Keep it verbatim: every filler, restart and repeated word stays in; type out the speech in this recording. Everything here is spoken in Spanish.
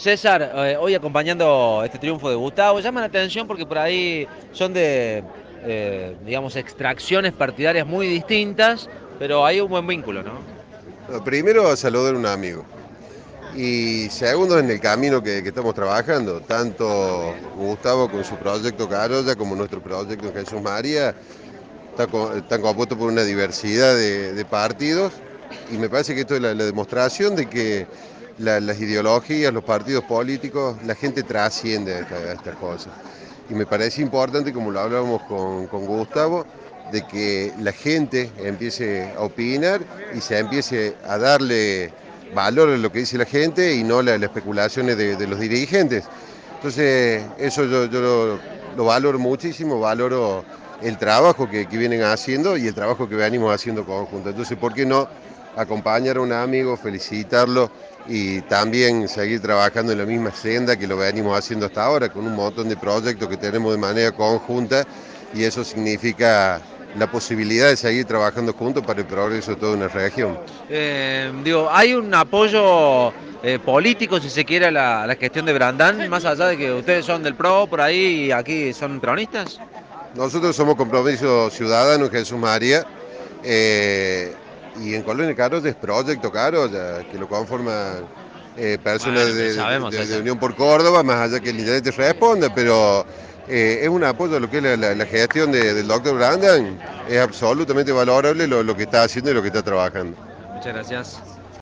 César, eh, hoy acompañando este triunfo de Gustavo, llama la atención porque por ahí son de, eh, digamos, extracciones partidarias muy distintas, pero hay un buen vínculo, ¿no? No, primero, saludar a un amigo. Y segundo, en el camino que, que estamos trabajando, tanto Gustavo con su proyecto Carolla como nuestro proyecto en Jesús María, está co- están compuestos por una diversidad de, de partidos y me parece que esto es la, la demostración de que la- las ideologías, los partidos políticos, la gente trasciende a, esta- a estas cosas. Y me parece importante, como lo hablábamos con, con Gustavo, de que la gente empiece a opinar y se empiece a darle valor a lo que dice la gente y no la- las especulaciones de, de los dirigentes. Entonces, eso yo, yo lo, lo valoro muchísimo, valoro el trabajo que, que vienen haciendo y el trabajo que venimos haciendo conjunto. Entonces, ¿por qué no acompañar a un amigo, felicitarlo y también seguir trabajando en la misma senda que lo venimos haciendo hasta ahora, con un montón de proyectos que tenemos de manera conjunta, y eso significa la posibilidad de seguir trabajando juntos para el progreso de toda una región? Eh, digo, hay un apoyo eh, político, si se quiere, a la, a la gestión de Brandán, más allá de que ustedes son del PRO por ahí y aquí son peronistas. Nosotros somos Compromiso Ciudadano en Jesús María, eh, y en Colonia Caros es Proyecto Caros, que lo conforman eh, personas Bueno, pero de, de- sabemos, de- de César. Unión por Córdoba, más allá que el intendente responda, pero eh, es un apoyo a lo que es la, la- la gestión de- del doctor Brandan, es absolutamente valorable lo, lo que está haciendo y lo que está trabajando. Muchas gracias.